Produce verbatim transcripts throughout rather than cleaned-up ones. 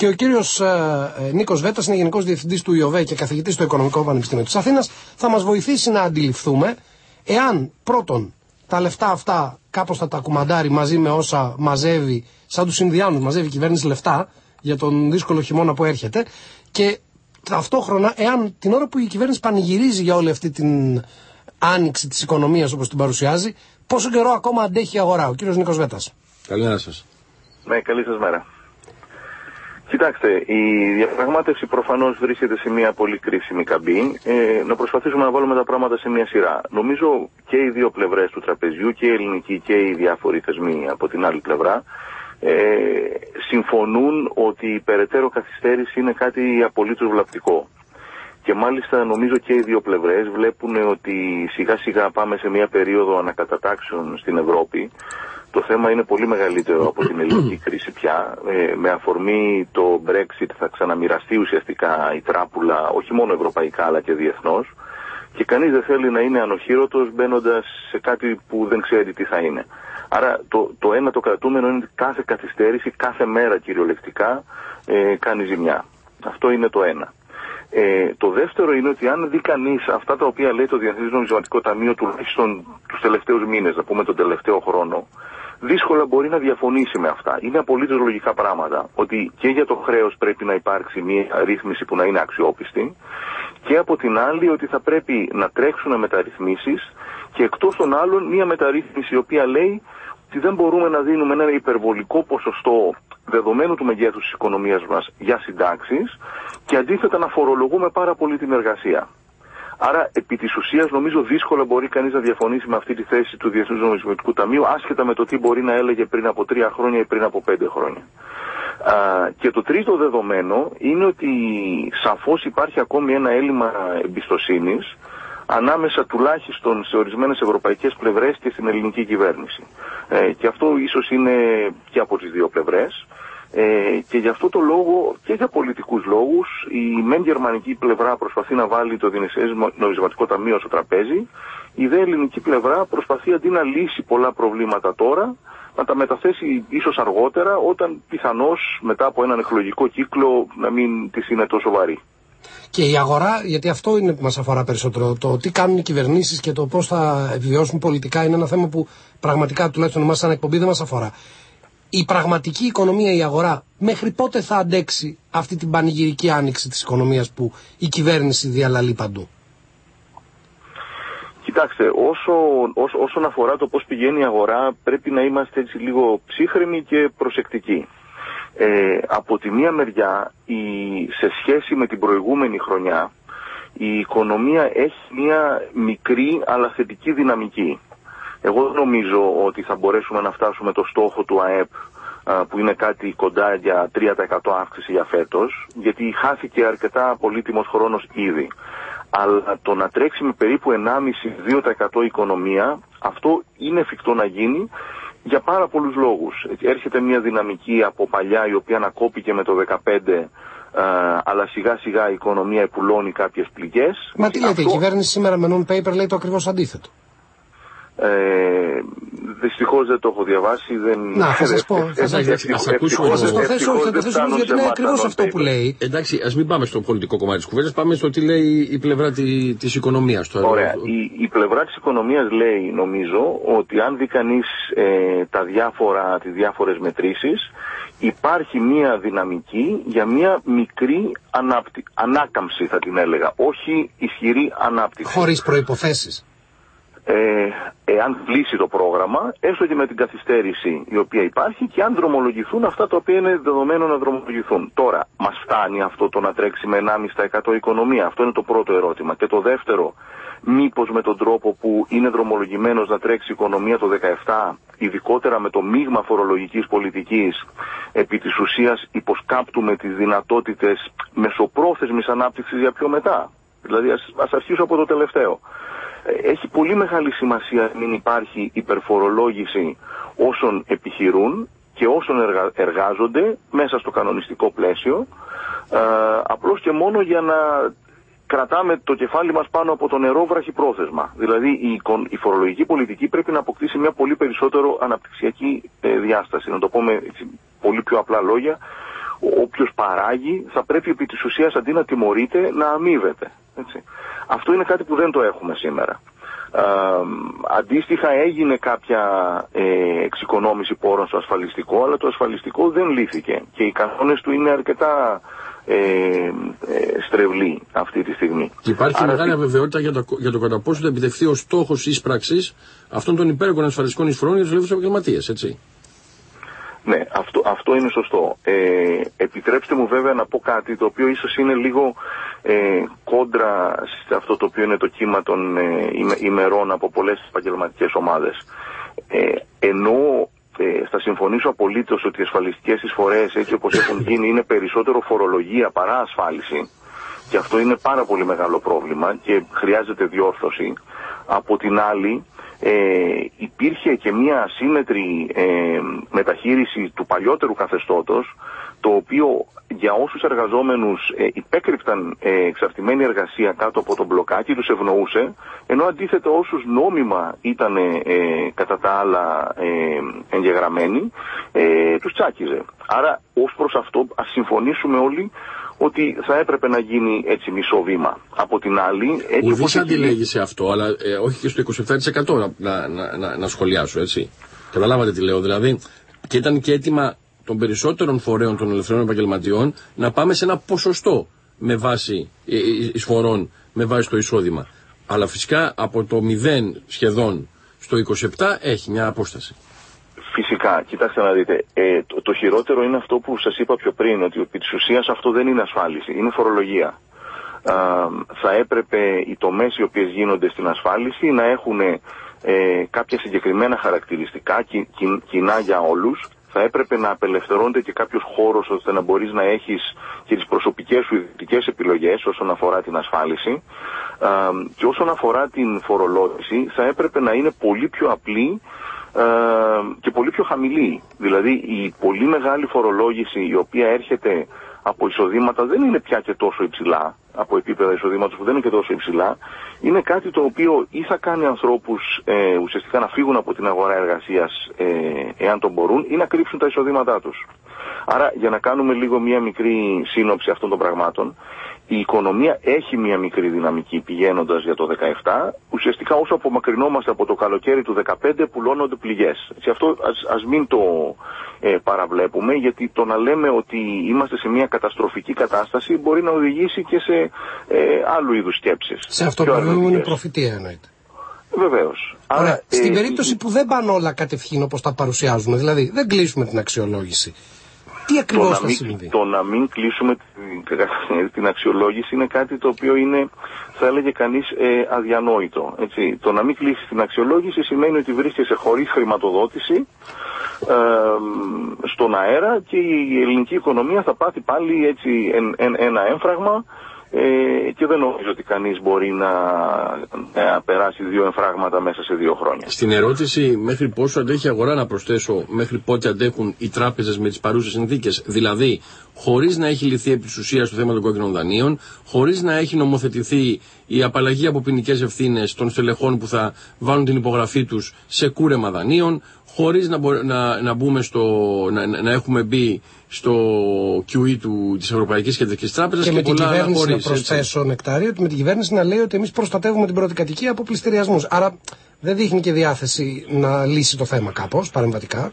Και ο κύριος ε, Νίκος Βέτας είναι Γενικός Διευθυντής του ΙΟΒΕ και καθηγητής στο Οικονομικό Πανεπιστήμιο της Αθήνας. Θα μας βοηθήσει να αντιληφθούμε εάν πρώτον τα λεφτά αυτά κάπως θα τα κουμαντάρει μαζί με όσα μαζεύει, σαν τους Ινδιάνους, μαζεύει η κυβέρνηση λεφτά για τον δύσκολο χειμώνα που έρχεται, και ταυτόχρονα εάν την ώρα που η κυβέρνηση πανηγυρίζει για όλη αυτή την άνοιξη της οικονομίας όπως την παρουσιάζει, πόσο καιρό ακόμα αντέχει η αγορά. Ο κύριος Νίκος Βέτας. Καλημέρα σας. Ναι, καλή σας μέρα. Κοιτάξτε, η διαπραγμάτευση προφανώς βρίσκεται σε μια πολύ κρίσιμη καμπή. Ε, να προσπαθήσουμε να βάλουμε τα πράγματα σε μια σειρά. Νομίζω και οι δύο πλευρές του τραπεζιού, και η ελληνική και οι διάφοροι θεσμοί από την άλλη πλευρά, ε, συμφωνούν ότι η περαιτέρω καθυστέρηση είναι κάτι απολύτως βλαπτικό. Και μάλιστα νομίζω και οι δύο πλευρές βλέπουν ότι σιγά σιγά πάμε σε μια περίοδο ανακατατάξεων στην Ευρώπη. Το θέμα είναι πολύ μεγαλύτερο από την ελληνική κρίση πια. Ε, με αφορμή το Brexit θα ξαναμοιραστεί ουσιαστικά η τράπουλα, όχι μόνο ευρωπαϊκά αλλά και διεθνώς. Και κανείς δεν θέλει να είναι ανοχήρωτος μπαίνοντας σε κάτι που δεν ξέρει τι θα είναι. Άρα το, το ένα το κρατούμενο είναι ότι κάθε καθυστέρηση, κάθε μέρα κυριολεκτικά ε, κάνει ζημιά. Αυτό είναι το ένα. Ε, το δεύτερο είναι ότι αν δει κανείς αυτά τα οποία λέει το Διεθνές Νομισματικό Ταμείο τουλάχιστον τους τελευταίους μήνες, να πούμε τον τελευταίο χρόνο, δύσκολα μπορεί να διαφωνήσει με αυτά. Είναι απολύτως λογικά πράγματα. Ότι και για το χρέος πρέπει να υπάρξει μια ρύθμιση που να είναι αξιόπιστη, και από την άλλη ότι θα πρέπει να τρέξουν μεταρρυθμίσεις, και εκτός των άλλων μια μεταρρύθμιση η οποία λέει ότι δεν μπορούμε να δίνουμε ένα υπερβολικό ποσοστό δεδομένου του μεγέθους της οικονομίας μας για συντάξεις, και αντίθετα να φορολογούμε πάρα πολύ την εργασία. Άρα, επί της ουσίας, νομίζω δύσκολα μπορεί κανείς να διαφωνήσει με αυτή τη θέση του Διεθνούς Νομισματικού Ταμείου, άσχετα με το τι μπορεί να έλεγε πριν από τρία χρόνια ή πριν από πέντε χρόνια. Α, και το τρίτο δεδομένο είναι ότι σαφώς υπάρχει ακόμη ένα έλλειμμα εμπιστοσύνης ανάμεσα τουλάχιστον σε ορισμένες ευρωπαϊκές πλευρές και στην ελληνική κυβέρνηση. Ε, και αυτό ίσως είναι και από τις δύο πλευρές. Ε, και γι' αυτό το λόγο και για πολιτικούς λόγους η μεν γερμανική πλευρά προσπαθεί να βάλει το Διεθνές Νομισματικό Ταμείο στο τραπέζι, η δε ελληνική πλευρά προσπαθεί αντί να λύσει πολλά προβλήματα τώρα να τα μεταθέσει ίσως αργότερα, όταν πιθανώς μετά από έναν εκλογικό κύκλο να μην της είναι τόσο βαρύ. Και η αγορά, γιατί αυτό είναι που μας αφορά περισσότερο, το τι κάνουν οι κυβερνήσεις και το πώς θα επιβιώσουν πολιτικά είναι ένα θέμα που πραγματικά τουλάχιστον εμάς σαν εκπομπή δεν μας αφορά. Η πραγματική οικονομία, η αγορά, μέχρι πότε θα αντέξει αυτή την πανηγυρική άνοιξη της οικονομίας που η κυβέρνηση διαλαλεί παντού? Κοιτάξτε, όσο, όσο, όσον αφορά το πώς πηγαίνει η αγορά, πρέπει να είμαστε έτσι λίγο ψύχρεμοι και προσεκτικοί. Ε, από τη μία μεριά, η, σε σχέση με την προηγούμενη χρονιά, η οικονομία έχει μια μικρή αλλά θετική δυναμική. Εγώ νομίζω ότι θα μπορέσουμε να φτάσουμε το στόχο του ΑΕΠ, που είναι κάτι κοντά για τρία τοις εκατό αύξηση για φέτος, γιατί χάθηκε αρκετά πολύτιμος χρόνος ήδη. Αλλά το να τρέξει με περίπου ενάμιση με δύο τοις εκατό οικονομία, αυτό είναι εφικτό να γίνει για πάρα πολλούς λόγους. Έρχεται μια δυναμική από παλιά η οποία ανακόπηκε με το δεκαπέντε, αλλά σιγά σιγά η οικονομία επουλώνει κάποιες πληγές. Μα τι λέτε, αυτό... η κυβέρνηση σήμερα με non-paper λέει το ακριβώς αντίθετο. Ε, δυστυχώς δεν το έχω διαβάσει. Δεν... Να, θα σας πω. Θα σας ακούσουμε. Θα το θέσω γιατί είναι ακριβώς αυτό που λέει. Εντάξει, ας μην πάμε στο πολιτικό κομμάτι της κουβέντας, πάμε στο τι λέει η πλευρά της οικονομίας. Ωραία. Η, η πλευρά της οικονομίας λέει, νομίζω, ότι αν δει κανείς ε, τα διάφορα, τις διάφορες μετρήσεις, υπάρχει μία δυναμική για μία μικρή ανάπτυ... ανάκαμψη, θα την έλεγα, όχι ισχυρή ανάπτυξη. Χωρίς προϋποθέσεις. Ε, εάν κλείσει το πρόγραμμα, έστω και με την καθυστέρηση η οποία υπάρχει, και αν δρομολογηθούν αυτά τα οποία είναι δεδομένο να δρομολογηθούν. Τώρα, μας φτάνει αυτό το να τρέξει με ενάμιση τοις εκατό οικονομία? Αυτό είναι το πρώτο ερώτημα. Και το δεύτερο, μήπως με τον τρόπο που είναι δρομολογημένος να τρέξει η οικονομία το δεκαεπτά, ειδικότερα με το μείγμα φορολογικής πολιτικής, επί της ουσίας υποσκάπτουμε τις δυνατότητες μεσοπρόθεσμης ανάπτυξης για πιο μετά? Δηλαδή, ας, ας αρχίσω από το τελευταίο. Έχει πολύ μεγάλη σημασία να μην υπάρχει υπερφορολόγηση όσων επιχειρούν και όσων εργα... εργάζονται μέσα στο κανονιστικό πλαίσιο, ε, απλώς και μόνο για να κρατάμε το κεφάλι μας πάνω από το νερό βραχυπρόθεσμα. Δηλαδή η, η φορολογική πολιτική πρέπει να αποκτήσει μια πολύ περισσότερο αναπτυξιακή ε, διάσταση. Να το πω με έτσι, πολύ πιο απλά λόγια, όποιος παράγει θα πρέπει επί της ουσίας αντί να τιμωρείται να αμείβεται. Έτσι. Αυτό είναι κάτι που δεν το έχουμε σήμερα. Ε, αντίστοιχα έγινε κάποια ε, εξοικονόμηση πόρων στο ασφαλιστικό, αλλά το ασφαλιστικό δεν λύθηκε και οι κανόνες του είναι αρκετά ε, ε, στρεβλοί αυτή τη στιγμή. Και υπάρχει Άρα, μεγάλη αβεβαιότητα για το, για το κατά πόσο θα επιτευχθεί ο στόχος ίσπραξης αυτών των υπέροχων ασφαλιστικών εισφορών για τους ελεύθερους επαγγελματίες, έτσι. Ναι, αυτό, αυτό είναι σωστό. Ε, επιτρέψτε μου βέβαια να πω κάτι το οποίο ίσως είναι λίγο ε, κόντρα σε αυτό το οποίο είναι το κύμα των ε, ημερών από πολλές επαγγελματικές ομάδες. Ε, ενώ ε, θα συμφωνήσω απολύτως ότι οι ασφαλιστικές εισφορές έτσι όπως έχουν γίνει είναι περισσότερο φορολογία παρά ασφάλιση και αυτό είναι πάρα πολύ μεγάλο πρόβλημα και χρειάζεται διόρθωση. Από την άλλη, Ε, υπήρχε και μια ασύμμετρη ε, μεταχείριση του παλιότερου καθεστώτος, το οποίο για όσους εργαζόμενους ε, υπέκρυπταν ε, εξαρτημένη εργασία κάτω από τον μπλοκάκι τους ευνοούσε, ενώ αντίθετα όσους νόμιμα ήταν ε, κατά τα άλλα ε, εγγεγραμμένοι, ε, τους τσάκιζε. Άρα ως προς αυτό ας συμφωνήσουμε όλοι ότι θα έπρεπε να γίνει έτσι μισό βήμα. Από την άλλη... Ουδής αντιλέγει σε αυτό, αλλά ε, όχι και στο είκοσι επτά τοις εκατό να, να, να, να, να σχολιάσω, έτσι. Καταλάβατε τι λέω, δηλαδή. Και ήταν και αίτημα των περισσότερων φορέων των ελευθερών επαγγελματιών να πάμε σε ένα ποσοστό με βάση ε, εισφορών, με βάση το εισόδημα. Αλλά φυσικά από το μηδέν σχεδόν στο είκοσι επτά έχει μια απόσταση. Φυσικά, κοιτάξτε να δείτε, ε, το, το χειρότερο είναι αυτό που σας είπα πιο πριν, ότι επί της ουσίας αυτό δεν είναι ασφάλιση, είναι φορολογία. Α, θα έπρεπε οι τομές οι οποίες γίνονται στην ασφάλιση να έχουν ε, κάποια συγκεκριμένα χαρακτηριστικά κι, κι, κοινά για όλους. Θα έπρεπε να απελευθερώνεται και κάποιος χώρος ώστε να μπορείς να έχεις και τις προσωπικές σου ιδιωτικές επιλογές όσον αφορά την ασφάλιση. Α, και όσον αφορά την φορολόγηση θα έπρεπε να είναι πολύ πιο απλή και πολύ πιο χαμηλή. Δηλαδή η πολύ μεγάλη φορολόγηση η οποία έρχεται από εισοδήματα δεν είναι πια και τόσο υψηλά, από επίπεδα εισοδήματος που δεν είναι και τόσο υψηλά, είναι κάτι το οποίο ή θα κάνει ανθρώπους ε, ουσιαστικά να φύγουν από την αγορά εργασίας ε, εάν το μπορούν ή να κρύψουν τα εισοδήματά τους. Άρα για να κάνουμε λίγο μία μικρή σύνοψη αυτών των πραγμάτων, η οικονομία έχει μία μικρή δυναμική πηγαίνοντας για το δεκαεπτά, ουσιαστικά όσο απομακρυνόμαστε από το καλοκαίρι του δεκαπέντε πουλώνονται πληγές. Έτσι, αυτό ας, ας μην το ε, παραβλέπουμε, γιατί το να λέμε ότι είμαστε σε μία καταστροφική κατάσταση μπορεί να οδηγήσει και σε ε, άλλου είδους σκέψεις. Σε αυτό που είναι προφητεία εννοείται. Βεβαίως. Άρα, Άρα, στην ε, περίπτωση ε, που δεν πάνε όλα κατευθείαν όπως τα παρουσιάζουμε, δηλαδή δεν κλείσουμε την αξιολόγηση, τι ακριβώς θα συμβεί? Το να μην κλείσουμε την, την αξιολόγηση είναι κάτι το οποίο είναι, θα έλεγε κανείς, ε, αδιανόητο. Έτσι. Το να μην κλείσεις την αξιολόγηση σημαίνει ότι βρίσκεσαι χωρίς χρηματοδότηση ε, στον αέρα και η ελληνική οικονομία θα πάθει πάλι έτσι, εν, εν, ένα έμφραγμα. Ε, και δεν νομίζω ότι κανείς μπορεί να ε, περάσει δύο εμφράγματα μέσα σε δύο χρόνια. Στην ερώτηση μέχρι πόσο αντέχει η αγορά να προσθέσω μέχρι πότε αντέχουν οι τράπεζες με τις παρούσες συνθήκες, δηλαδή χωρίς να έχει λυθεί επί της ουσίας το θέμα των κόκκινων δανείων, χωρίς να έχει νομοθετηθεί η απαλλαγή από ποινικές ευθύνες των στελεχών που θα βάλουν την υπογραφή τους σε κούρεμα δανείων, χωρίς να, μπο, να, να, μπούμε στο, να, να έχουμε μπει στο κιου ι του, της Ευρωπαϊκής Κεντρικής Τράπεζας και, και με την κυβέρνηση χωρίς, να προσθέσω έτσι. Νεκτάριο, ότι με την κυβέρνηση να λέει ότι εμείς προστατεύουμε την πρώτη κατοικία από πληστηριασμούς. Άρα δεν δείχνει και διάθεση να λύσει το θέμα κάπως παρεμβατικά.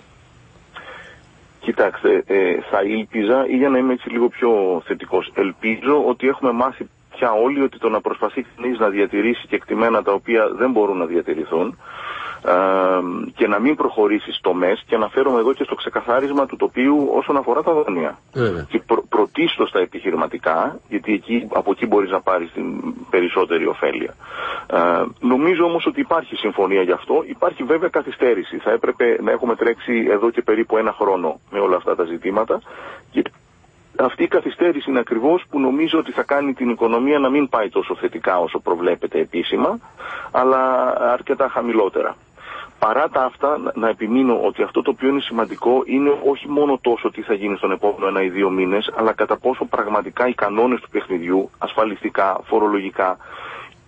Κοιτάξτε, ε, θα ήλπιζα, ή για να είμαι έτσι λίγο πιο θετικός, ελπίζω ότι έχουμε μάθει πια όλοι ότι το να προσπαθεί κανείς να διατηρήσει κεκτημένα τα οποία δεν μπορούν να διατηρηθούν, Ε, και να μην προχωρήσει τομές, και αναφέρομαι εδώ και στο ξεκαθάρισμα του τοπίου όσον αφορά τα δάνεια. Βέβαια. Και προ, πρωτίστως τα επιχειρηματικά, γιατί εκεί, από εκεί μπορείς να πάρεις την περισσότερη ωφέλεια. Ε, νομίζω όμως ότι υπάρχει συμφωνία γι' αυτό. Υπάρχει βέβαια καθυστέρηση. Θα έπρεπε να έχουμε τρέξει εδώ και περίπου ένα χρόνο με όλα αυτά τα ζητήματα. Και αυτή η καθυστέρηση είναι ακριβώς που νομίζω ότι θα κάνει την οικονομία να μην πάει τόσο θετικά όσο προβλέπεται επίσημα, αλλά αρκετά χαμηλότερα. Παρά τα αυτά, να επιμείνω ότι αυτό το οποίο είναι σημαντικό είναι όχι μόνο τόσο τι θα γίνει στον επόμενο ένα ή δύο μήνες, αλλά κατά πόσο πραγματικά οι κανόνες του παιχνιδιού, ασφαλιστικά, φορολογικά,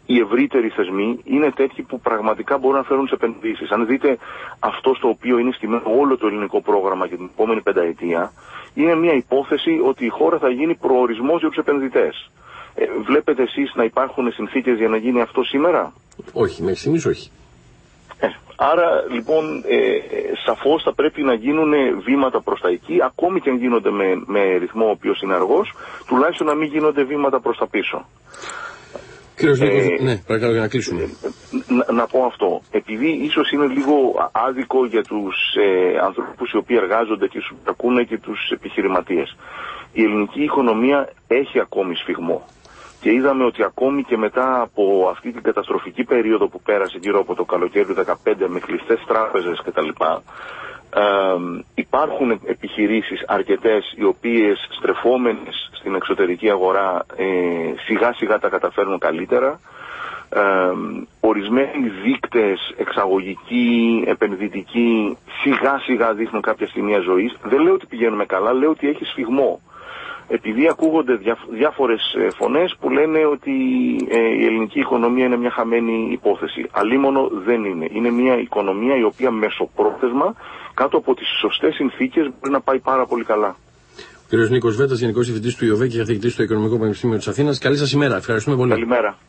οι ευρύτεροι θεσμοί είναι τέτοιοι που πραγματικά μπορούν να φέρουν τις επενδύσεις. Αν δείτε αυτό στο οποίο είναι στημένο όλο το ελληνικό πρόγραμμα για την επόμενη πενταετία, είναι μια υπόθεση ότι η χώρα θα γίνει προορισμός για τους επενδυτές. Ε, βλέπετε εσείς να υπάρχουν συνθήκες για να γίνει αυτό σήμερα? Όχι, μέχρι στιγμής όχι. Ε, άρα λοιπόν ε, σαφώς θα πρέπει να γίνουν βήματα προς τα εκεί, ακόμη και αν γίνονται με, με ρυθμό ο οποίος είναι αργός, τουλάχιστον να μην γίνονται βήματα προς τα πίσω. Κύριος Νίκος, ε, ναι, παρακαλώ για να κλείσουμε. Να, να πω αυτό. Επειδή ίσως είναι λίγο άδικο για τους ε, ανθρώπους οι οποίοι εργάζονται και τους ακούνε και τους επιχειρηματίες. Η ελληνική οικονομία έχει ακόμη σφιγμό. Και είδαμε ότι ακόμη και μετά από αυτή την καταστροφική περίοδο που πέρασε γύρω από το καλοκαίρι του δύο χιλιάδες δεκαπέντε με κλειστές τράπεζες κτλ. Ε, υπάρχουν επιχειρήσεις αρκετές οι οποίες στρεφόμενες στην εξωτερική αγορά ε, σιγά σιγά τα καταφέρνουν καλύτερα. Ε, ορισμένοι δείκτες εξαγωγικοί, επενδυτικοί σιγά σιγά δείχνουν κάποια σημεία ζωής. Δεν λέω ότι πηγαίνουμε καλά, λέω ότι έχει σφιγμό. Επειδή ακούγονται διά, διάφορες φωνές που λένε ότι ε, η ελληνική οικονομία είναι μια χαμένη υπόθεση. Αλίμονο δεν είναι. Είναι μια οικονομία η οποία μεσοπρόθεσμα κάτω από τις σωστές συνθήκες μπορεί να πάει πάρα πολύ καλά. Κύριος Νίκος Βέτας, Γενικός Διευθυντής του ΙΟΒΕ και καθηγητής στο Οικονομικό Πανεπιστήμιο της Αθήνας. Καλή σας ημέρα. Ευχαριστούμε πολύ. Καλημέρα.